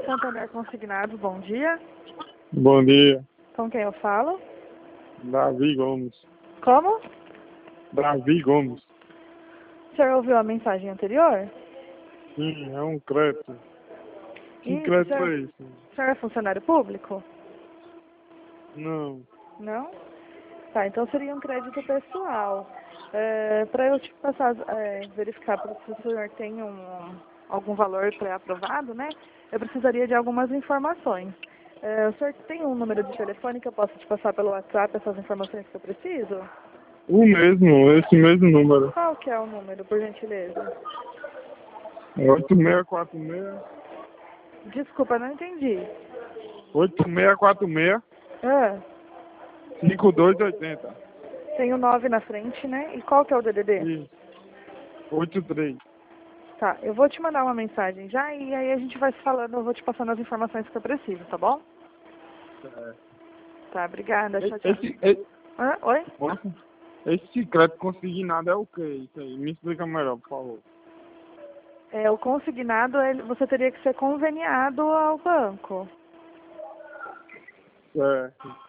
Santander Consignados, bom dia. Bom dia, Com quem eu falo? Davi Gomes. Como? Davi Gomes. O senhor ouviu a mensagem anterior? Sim, é um crédito. Que Isso, crédito senhor. é esse? O senhor é funcionário público? Não. Não? Tá, então seria um crédito pessoal. Para eu te passar, verificar se o senhor tem algum valor pré-aprovado, né? Eu precisaria de algumas informações. O senhor tem um número de telefone que eu possa te passar pelo WhatsApp essas informações que eu preciso? O mesmo, esse mesmo número. Qual que é o número, por gentileza? 8646 Desculpa, não entendi. 8646 Ah, 5280. tem o 9 na frente, né? E qual que é o DDD? Isso. 83. Tá, eu vou te mandar uma mensagem já e aí a gente vai se falando, eu vou te passando as informações que eu preciso, tá bom? Tá, obrigada, tchau, tchau. Oi? Nossa, esse crédito consignado é o que? Isso aí, me explica melhor, por favor. O consignado, você teria que ser conveniado ao banco. Certo.